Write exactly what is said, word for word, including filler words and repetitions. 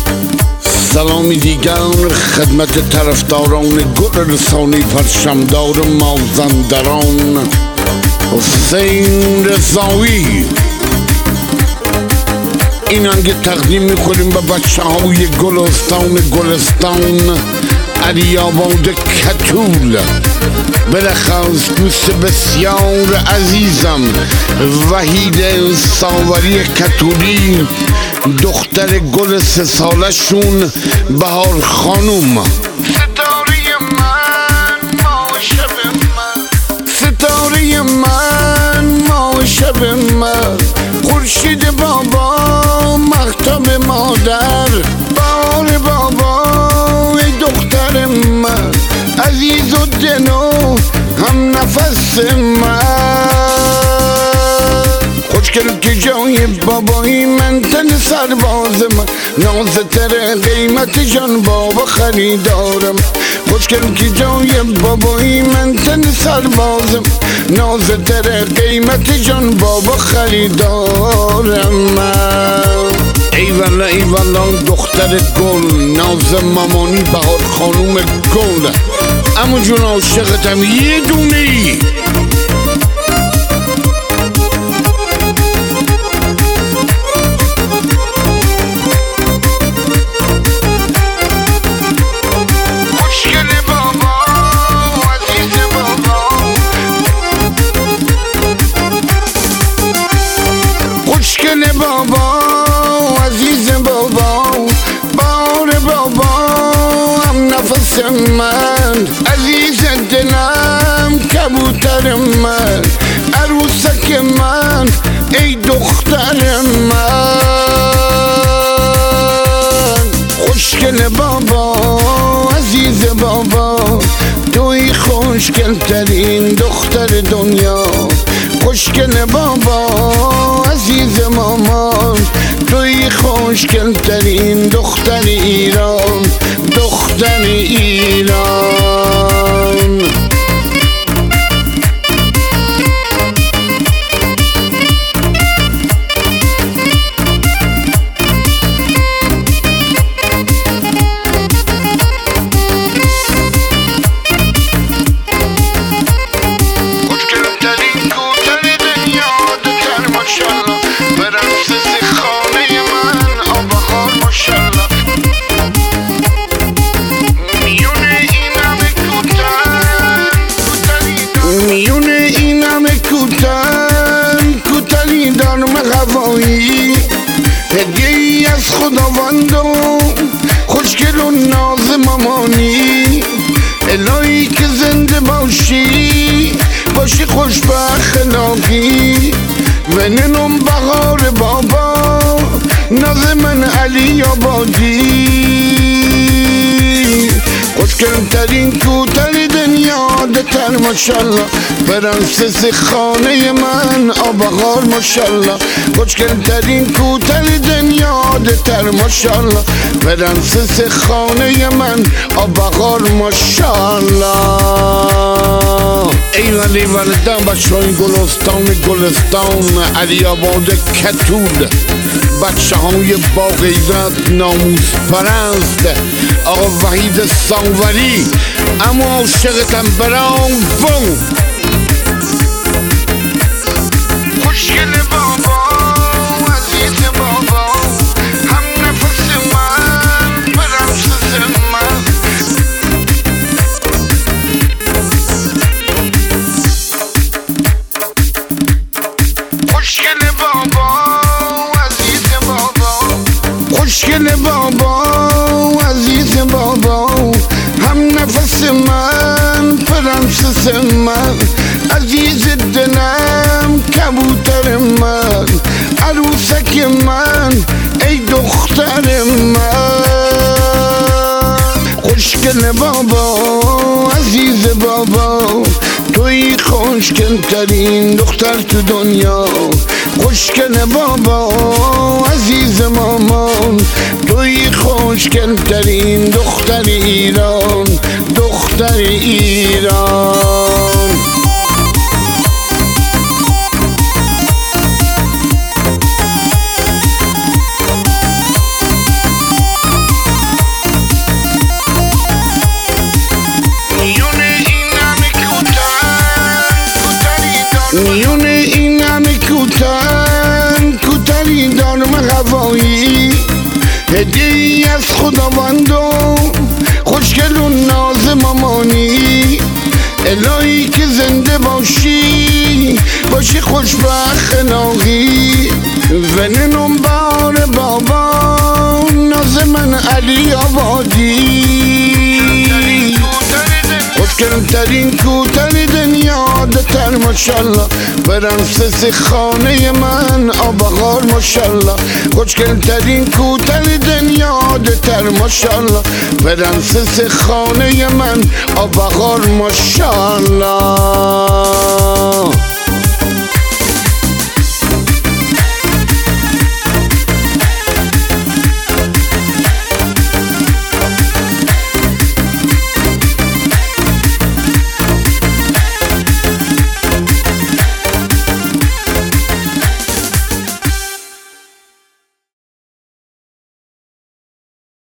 سلامی دیگر خدمت طرفداران گل رسانی پرچمدار مازندران. حسین رضایی این انگه تقدیم میکنیم به بچه های گلستان گلستان علی‌آباد کتول. بلخص دوست بسیار عزیزم وحید ساوری کتولی، دختر گل سه ساله شون بهار خانوم. ستاره من ما شب من، ستاره من ما شب من، خورشید بابا مختم مادر، بهار بابا ای دختر من، عزیز و دنو هم نفس من. خوشگل که جای بابایی من، تن سرباز من، نازتر قیمت جان بابا خریدارم. خوشگل که جای بابایی من، تن سربازم، نازتر قیمت جان بابا خریدارم من. ای والا ای والا دختر گل، ناز مامانی بهار خانوم گل. اما جون عاشقتم یه دونی. خوشگل بابا عزیز بابا، بهار بابا هم نفس من، عزیز دلم کبوتر من، عروسک من ای دختر من. خوشگل بابا عزیز بابا، توی خوشگل ترین دختر دنیا. خوشگل بابا عزیز مامان، توی خوشگل ترین دختر ایران، دختر ایران. میون این همه کوتن کوتنی دارم هوایی، هدیه ای از خداوند و خوشگل و ناز مامانی. الهی که زنده باشی باشی خوشبخت لاقی، وننم بهار بابا ناز من علی‌آبادی. خوشگل ترین کوتر دنیا دتر ماشالله، پرنسس خانه من آبهار ماشالله. خوشگل ترین کوتر دنیا دتر ماشالله، پرنسس خانه من آبهار ماشالله. ای ولی ولدم بچه های گلستان گلستان علی‌آباد کتول، بچه های با غیرت ناموس پرست، آقا وحید ساوری اما عاشقتم برام بون. خوشگل بابا عزیز بابا، هم نفس من پرنسس من. خوشگل بابا عزیز بابا، خوشگل بابا عزیز بابا، هم نفس من پرنسس من، عزیز دلم کبوتر من، عروسک من ای دختر من. خوشگل بابا عزیز بابا، توی خوشگل ترین دختر تو دنیا. خوشگل بابا عزیز مامان، توی خوشگل ترین دختر ایران، دختر ایران. هدیه از خداوندو خوشگل و ناز مامانی الهی که زنده باشی باشی خوشبخت ناغی وننم بار بابا ناز من علی آبادی خوشگل ترین کوتر دنیا دتر ماشالله پرنسس خانه من آبغار ماشالله خوشگل ترین کوتر دنیا دتر ماشالله پرنسس خانه من آبغار ماشالله